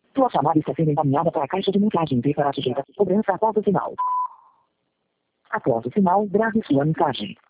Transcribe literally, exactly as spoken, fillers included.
Sua chamada está sendo encaminhada para a caixa de mensagem D para sujeita. Cobrança após o sinal. Após o sinal, grave sua mensagem.